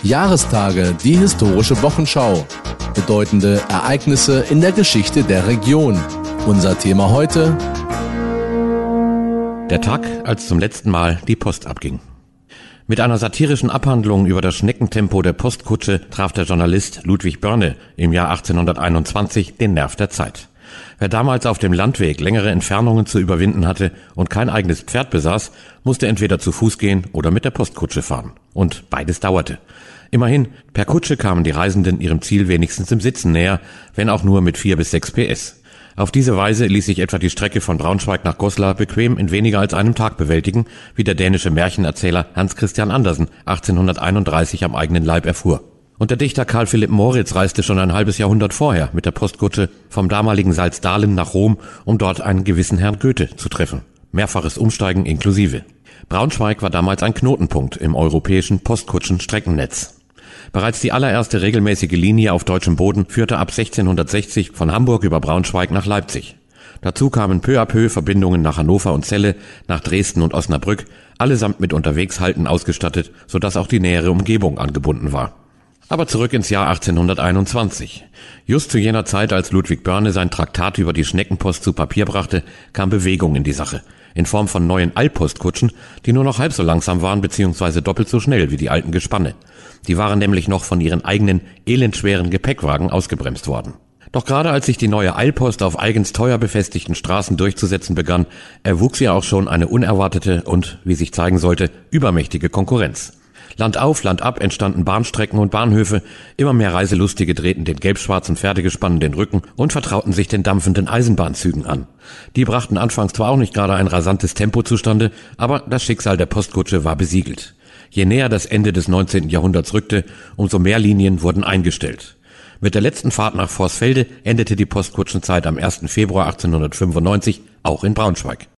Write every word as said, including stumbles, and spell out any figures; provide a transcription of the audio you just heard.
Jahrestage, die historische Wochenschau. Bedeutende Ereignisse in der Geschichte der Region. Unser Thema heute: Der Tag, als zum letzten Mal die Post abging. Mit einer satirischen Abhandlung über das Schneckentempo der Postkutsche traf der Journalist Ludwig Börne im Jahr achtzehnhunderteinundzwanzig den Nerv der Zeit. Wer damals auf dem Landweg längere Entfernungen zu überwinden hatte und kein eigenes Pferd besaß, musste entweder zu Fuß gehen oder mit der Postkutsche fahren. Und beides dauerte. Immerhin, per Kutsche kamen die Reisenden ihrem Ziel wenigstens im Sitzen näher, wenn auch nur mit vier bis sechs P S. Auf diese Weise ließ sich etwa die Strecke von Braunschweig nach Goslar bequem in weniger als einem Tag bewältigen, wie der dänische Märchenerzähler Hans Christian Andersen achtzehnhunderteinunddreißig am eigenen Leib erfuhr. Und der Dichter Karl Philipp Moritz reiste schon ein halbes Jahrhundert vorher mit der Postkutsche vom damaligen Salzdahlem nach Rom, um dort einen gewissen Herrn Goethe zu treffen. Mehrfaches Umsteigen inklusive. Braunschweig war damals ein Knotenpunkt im europäischen Postkutschen-Streckennetz. Bereits die allererste regelmäßige Linie auf deutschem Boden führte ab sechzehnhundertsechzig von Hamburg über Braunschweig nach Leipzig. Dazu kamen peu à peu Verbindungen nach Hannover und Celle, nach Dresden und Osnabrück, allesamt mit Unterwegshalten ausgestattet, sodass auch die nähere Umgebung angebunden war. Aber zurück ins Jahr achtzehnhunderteinundzwanzig. Just zu jener Zeit, als Ludwig Börne sein Traktat über die Schneckenpost zu Papier brachte, kam Bewegung in die Sache. In Form von neuen Eilpostkutschen, die nur noch halb so langsam waren bzw. doppelt so schnell wie die alten Gespanne. Die waren nämlich noch von ihren eigenen, elendschweren Gepäckwagen ausgebremst worden. Doch gerade als sich die neue Eilpost auf eigens teuer befestigten Straßen durchzusetzen begann, erwuchs ihr auch schon eine unerwartete und, wie sich zeigen sollte, übermächtige Konkurrenz. Land auf, Land ab entstanden Bahnstrecken und Bahnhöfe, immer mehr Reiselustige drehten den gelb-schwarzen Pferdegespannen den Rücken und vertrauten sich den dampfenden Eisenbahnzügen an. Die brachten anfangs zwar auch nicht gerade ein rasantes Tempo zustande, aber das Schicksal der Postkutsche war besiegelt. Je näher das Ende des neunzehnten Jahrhunderts rückte, umso mehr Linien wurden eingestellt. Mit der letzten Fahrt nach Vorsfelde endete die Postkutschenzeit am ersten Februar achtzehnhundertfünfundneunzig, auch in Braunschweig.